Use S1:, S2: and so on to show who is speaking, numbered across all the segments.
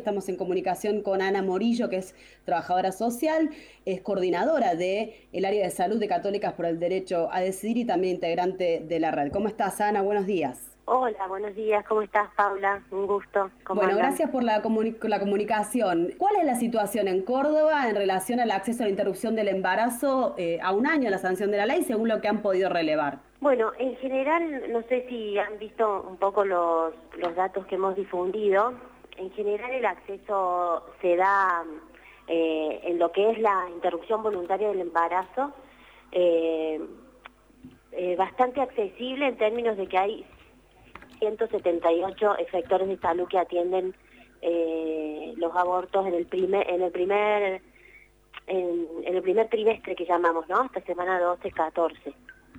S1: estamos en comunicación con Ana Morillo, que es trabajadora social, es coordinadora del área de salud de Católicas por el Derecho a Decidir y también integrante de la red. ¿Cómo estás, Ana? Buenos días.
S2: Hola, buenos días. ¿Cómo estás, Paula? Un gusto. ¿Cómo
S1: Bueno,
S2: andan?
S1: gracias por la comunicación. ¿Cuál es la situación en Córdoba en relación al acceso a la interrupción del embarazo a un año de la sanción de la ley, según lo que han podido relevar?
S2: Bueno, en general, no sé si han visto un poco los datos que hemos difundido. En general, el acceso se da en lo que es la interrupción voluntaria del embarazo, eh, bastante accesible en términos de que hay 178 efectores de salud que atienden los abortos en el primer trimestre que llamamos, ¿no? Hasta semana 12-14.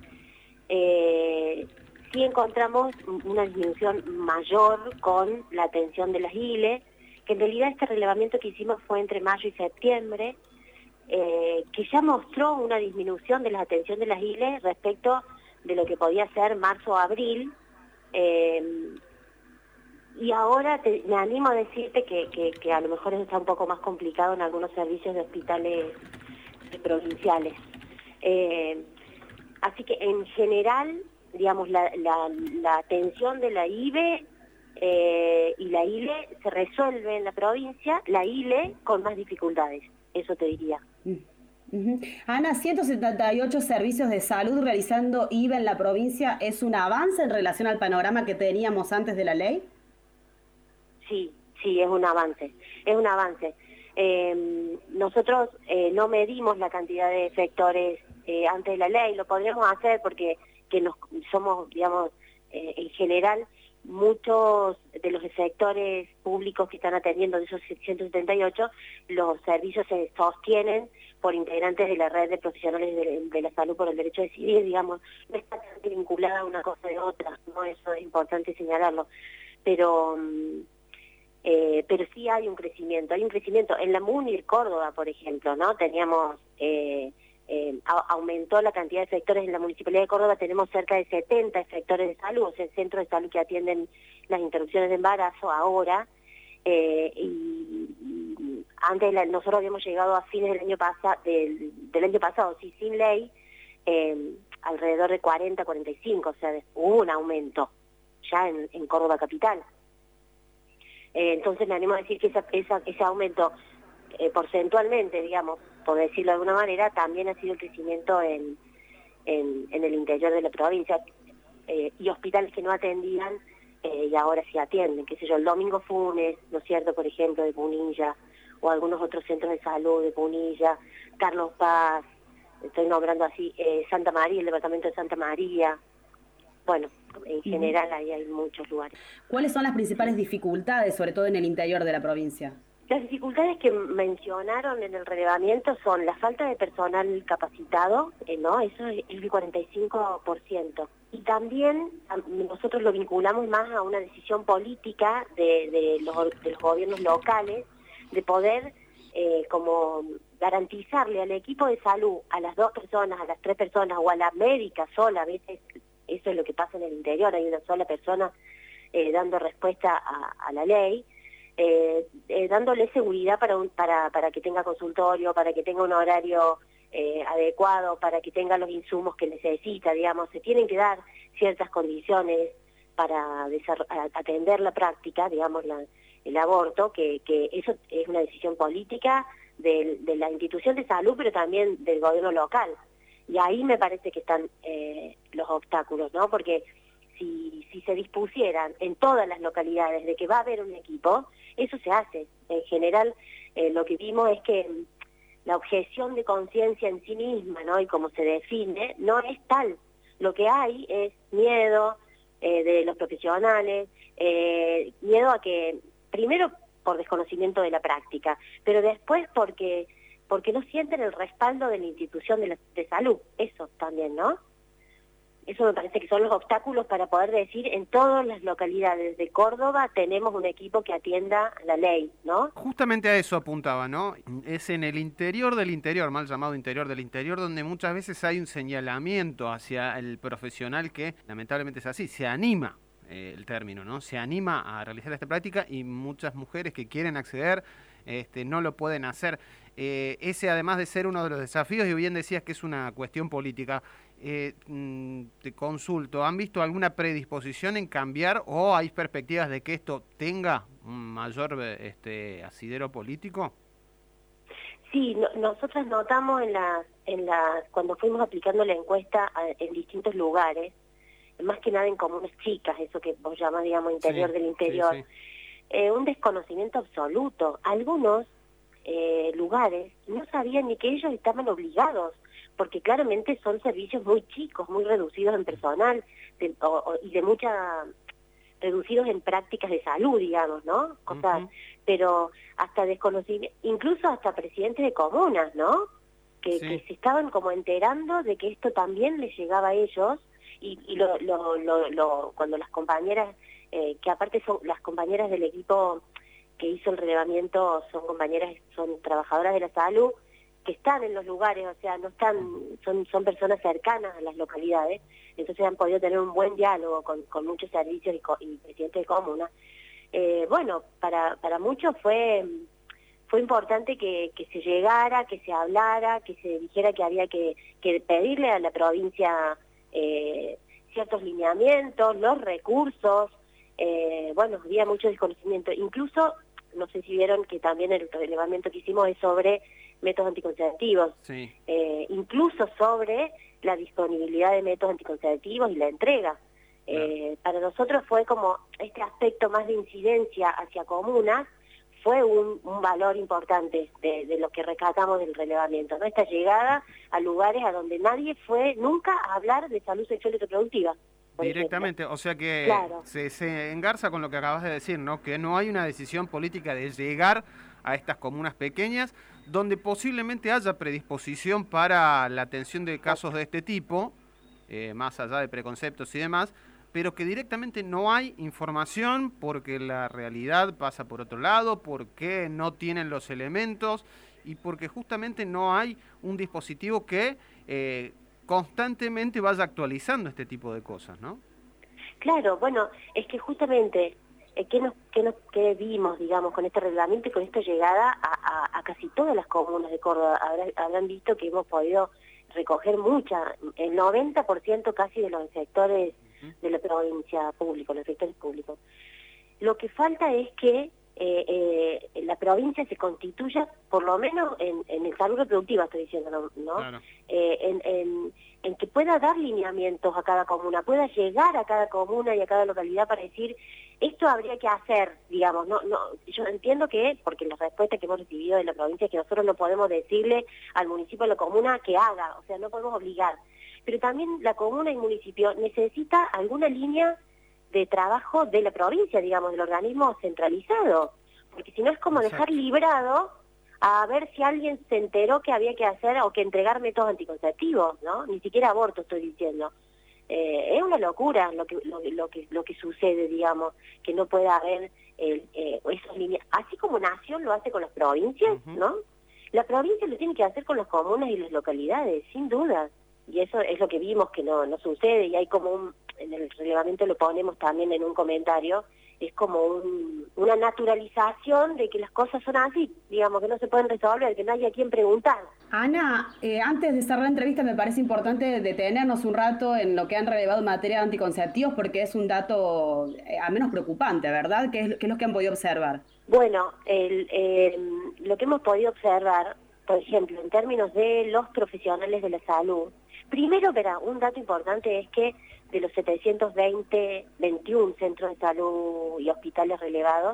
S2: Sí encontramos una disminución mayor con la atención de las ILE, que en realidad este relevamiento que hicimos fue entre mayo y septiembre, que ya mostró una disminución de la atención de las ILE respecto de lo que podía ser marzo o abril. Y ahora me animo a decirte que a lo mejor eso está un poco más complicado en algunos servicios de hospitales provinciales. Así que en general, digamos, la atención de la IBE y la ILE se resuelve en la provincia, la ILE con más dificultades, eso te diría.
S1: Ana, 178 servicios de salud realizando IVA en la provincia, ¿es un avance en relación al panorama que teníamos antes de la ley?
S2: Sí, es un avance, es un avance. Nosotros no medimos la cantidad de efectores antes de la ley, lo podríamos hacer porque somos, digamos, en general, muchos de los efectores públicos que están atendiendo de esos 178, los servicios se sostienen por integrantes de la red de profesionales de la salud por el derecho a decidir, digamos, no está tan vinculada una cosa de otra, ¿no? Eso es importante señalarlo, pero sí hay un crecimiento. En la MUNIR Córdoba, por ejemplo, ¿no? Teníamos, aumentó la cantidad de efectores en la Municipalidad de Córdoba, tenemos cerca de 70 efectores de salud, o sea, centros de salud que atienden las interrupciones de embarazo ahora, y antes nosotros habíamos llegado a fines del año pasado, sí, sin ley, alrededor de 40, 45, o sea, hubo un aumento ya en Córdoba capital. Entonces me animo a decir que ese aumento porcentualmente, digamos, por decirlo de alguna manera, también ha sido el crecimiento en el interior de la provincia, y hospitales que no atendían y ahora sí atienden, qué sé yo, el Domingo Funes, ¿no es cierto?, por ejemplo, de Punilla, o algunos otros centros de salud de Punilla, Carlos Paz, estoy nombrando así, Santa María, el departamento de Santa María. Bueno, en general ahí hay muchos lugares.
S1: ¿Cuáles son las principales dificultades, sobre todo en el interior de la provincia?
S2: Las dificultades que mencionaron en el relevamiento son la falta de personal capacitado, ¿no? Eso es el 45%. Y también nosotros lo vinculamos más a una decisión política de los gobiernos locales, de poder como garantizarle al equipo de salud, a las 2 personas, a las 3 personas, o a la médica sola, a veces eso es lo que pasa en el interior, hay una sola persona dando respuesta a la ley, dándole seguridad para que tenga consultorio, para que tenga un horario adecuado, para que tenga los insumos que necesita, digamos, se tienen que dar ciertas condiciones para atender la práctica, digamos, el aborto, que eso es una decisión política de la institución de salud, pero también del gobierno local. Y ahí me parece que están los obstáculos, ¿no? Porque si se dispusieran en todas las localidades de que va a haber un equipo, eso se hace. En general, lo que vimos es que la objeción de conciencia en sí misma, ¿no?, y como se define, no es tal. Lo que hay es miedo de los profesionales, miedo a que, primero por desconocimiento de la práctica, pero después porque no sienten el respaldo de la institución de salud, eso también, ¿no? Eso me parece que son los obstáculos para poder decir en todas las localidades de Córdoba tenemos un equipo que atienda la ley, ¿no?
S3: Justamente a eso apuntaba, ¿no? Es en el interior del interior, mal llamado interior del interior, donde muchas veces hay un señalamiento hacia el profesional que, lamentablemente es así, se anima el término, ¿no? Se anima a realizar esta práctica y muchas mujeres que quieren acceder no lo pueden hacer. Ese, además de ser uno de los desafíos, y bien decías que es una cuestión política, te consulto, ¿han visto alguna predisposición en cambiar o hay perspectivas de que esto tenga un mayor asidero político?
S2: Sí, nosotras notamos cuando fuimos aplicando la encuesta en distintos lugares, más que nada en comunas chicas, eso que vos llamas, digamos, interior del interior, un desconocimiento absoluto. Algunos lugares no sabían ni que ellos estaban obligados, porque claramente son servicios muy chicos, muy reducidos en personal y de mucha reducidos en prácticas de salud, digamos, ¿no? Cosas, pero hasta desconocimiento, incluso hasta presidentes de comunas, ¿no? Que se estaban como enterando de que esto también les llegaba a ellos y cuando las compañeras, que aparte son las compañeras del equipo que hizo el relevamiento, son trabajadoras de la salud, que están en los lugares, o sea, no están, son personas cercanas a las localidades, entonces han podido tener un buen diálogo con muchos servicios y presidentes de comunas. Bueno, para muchos fue importante que se llegara, que se hablara, que se dijera que había que pedirle a la provincia ciertos lineamientos, los recursos. Bueno, había mucho desconocimiento. Incluso, no sé si vieron que también el relevamiento que hicimos es sobre métodos anticonceptivos, incluso sobre la disponibilidad de métodos anticonceptivos y la entrega. Para nosotros fue como este aspecto más de incidencia hacia comunas, fue un valor importante de lo que rescatamos del relevamiento, ¿no? Esta llegada a lugares a donde nadie fue nunca a hablar de salud sexual y reproductiva.
S3: Directamente, o sea que se engarza con lo que acabas de decir, ¿no? Que no hay una decisión política de llegar a estas comunas pequeñas, donde posiblemente haya predisposición para la atención de casos de este tipo, más allá de preconceptos y demás, pero que directamente no hay información porque la realidad pasa por otro lado, porque no tienen los elementos y porque justamente no hay un dispositivo que constantemente vaya actualizando este tipo de cosas, ¿no?
S2: Claro, bueno, es que justamente, ¿qué vimos, digamos, con este reglamento y con esta llegada a casi todas las comunas de Córdoba? Habrán visto que hemos podido recoger el 90% casi de los sectores de la provincia público, los sectores públicos. Lo que falta es que la provincia se constituya, por lo menos en el salud reproductiva, estoy diciendo, ¿no? Claro. En que pueda dar lineamientos a cada comuna, pueda llegar a cada comuna y a cada localidad para decir, esto habría que hacer, digamos, yo entiendo que, porque la respuesta que hemos recibido de la provincia es que nosotros no podemos decirle al municipio, a la comuna, que haga, o sea, no podemos obligar, pero también la comuna y el municipio necesita alguna línea de trabajo de la provincia, digamos, del organismo centralizado, porque si no es como dejar librado a ver si alguien se enteró que había que hacer o que entregar métodos anticonceptivos, ¿no? Ni siquiera aborto estoy diciendo. Es una locura lo que sucede, digamos, que no pueda haber esos líneas. Así como Nación lo hace con las provincias, ¿no? La provincia lo tiene que hacer con las comunas y las localidades, sin duda. Y eso es lo que vimos que no sucede, y hay como en el relevamiento lo ponemos también en un comentario, es como una naturalización de que las cosas son así, digamos, que no se pueden resolver, que no hay a quien preguntar.
S1: Ana, antes de cerrar la entrevista me parece importante detenernos un rato en lo que han relevado en materia de anticonceptivos, porque es un dato al menos preocupante, ¿verdad? ¿Qué es lo que han podido observar?
S2: Bueno, lo que hemos podido observar, por ejemplo, en términos de los profesionales de la salud, primero, un dato importante es que de los 721 centros de salud y hospitales relevados,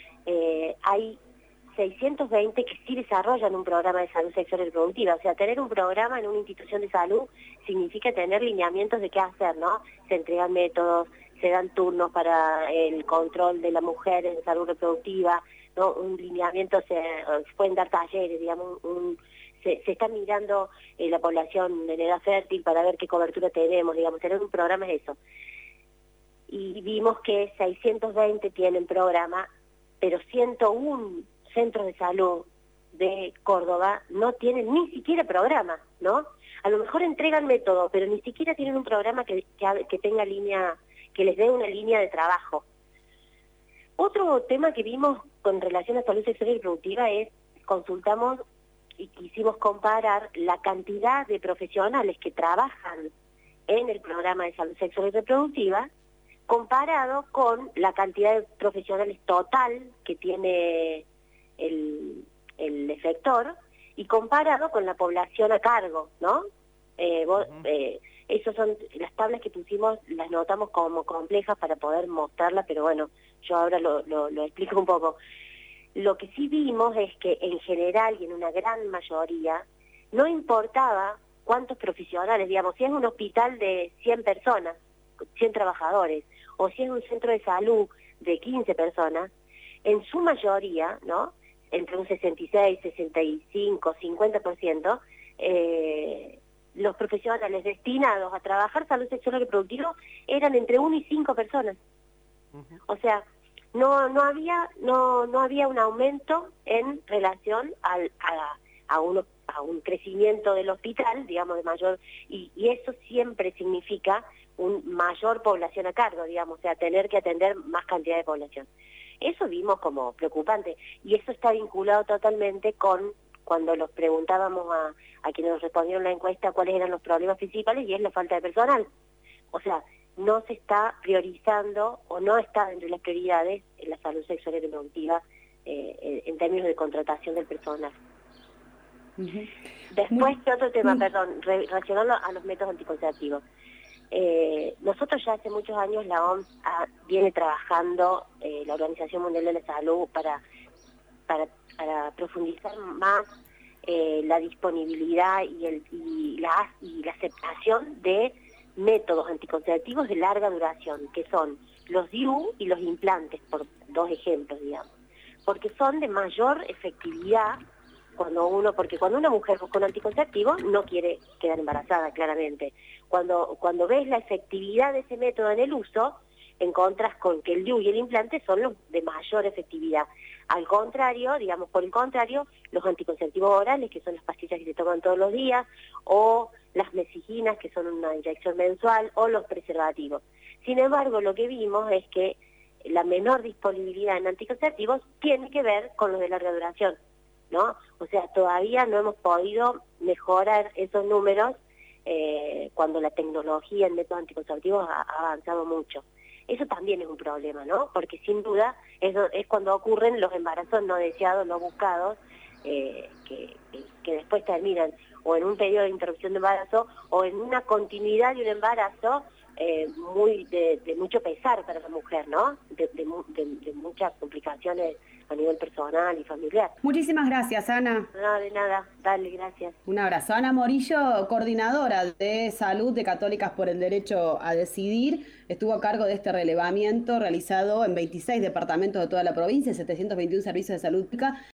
S2: hay 620 que sí desarrollan un programa de salud sexual y reproductiva. O sea, tener un programa en una institución de salud significa tener lineamientos de qué hacer, ¿no? Se entregan métodos, se dan turnos para el control de la mujer en salud reproductiva, ¿no? Un lineamiento, se pueden dar talleres, digamos, se está mirando la población en edad fértil para ver qué cobertura tenemos, digamos, tener un programa es eso. Y vimos que 620 tienen programa, pero 101 centros de salud de Córdoba no tienen ni siquiera programa, ¿no? A lo mejor entregan método, pero ni siquiera tienen un programa que tenga línea que les dé una línea de trabajo. Otro tema que vimos con relación a salud sexual y reproductiva es, consultamos y quisimos comparar la cantidad de profesionales que trabajan en el programa de salud sexual y reproductiva comparado con la cantidad de profesionales total que tiene el efector y comparado con la población a cargo, ¿no? Esas son las tablas que pusimos, las notamos como complejas para poder mostrarlas, pero bueno, yo ahora lo explico un poco. Lo que sí vimos es que en general y en una gran mayoría no importaba cuántos profesionales, digamos, si es un hospital de 100 personas, 100 trabajadores, o si es un centro de salud de 15 personas, en su mayoría, ¿no?, entre un 66, 65, 50%, los profesionales destinados a trabajar salud sexual y reproductiva eran entre 1 y 5 personas. O sea, no había un aumento en relación a un crecimiento del hospital, digamos, de mayor, y eso siempre significa una mayor población a cargo, digamos, o sea, tener que atender más cantidad de población. Eso vimos como preocupante, y eso está vinculado totalmente con cuando los preguntábamos a quienes nos respondieron la encuesta cuáles eran los problemas principales, y es la falta de personal. O sea, no se está priorizando o no está entre las prioridades en la salud sexual y reproductiva en términos de contratación del personal. Después, otro tema, perdón, relacionado a los métodos anticonceptivos. Nosotros ya hace muchos años la OMS viene trabajando, la Organización Mundial de la Salud, para profundizar más la disponibilidad y la aceptación de métodos anticonceptivos de larga duración, que son los DIU y los implantes, por dos ejemplos, digamos, porque son de mayor efectividad porque cuando una mujer busca un anticonceptivo no quiere quedar embarazada, claramente. Cuando ves la efectividad de ese método en el uso, encontras con que el DIU y el implante son los de mayor efectividad. Al contrario, digamos, por el contrario, los anticonceptivos orales, que son las pastillas que se toman todos los días, o las mesiginas, que son una inyección mensual, o los preservativos. Sin embargo, lo que vimos es que la menor disponibilidad en anticonceptivos tiene que ver con los de larga duración, ¿no? O sea, todavía no hemos podido mejorar esos números cuando la tecnología en métodos anticonceptivos ha avanzado mucho. Eso también es un problema, ¿no? Porque sin duda eso es cuando ocurren los embarazos no deseados, no buscados, que después terminan o en un periodo de interrupción de embarazo o en una continuidad de un embarazo de mucho pesar para la mujer, ¿no? De muchas complicaciones a nivel personal y familiar.
S1: Muchísimas gracias, Ana.
S2: No, de nada, dale, gracias.
S1: Un abrazo. Ana Morillo, coordinadora de salud de Católicas por el Derecho a Decidir, estuvo a cargo de este relevamiento realizado en 26 departamentos de toda la provincia, 721 servicios de salud pública,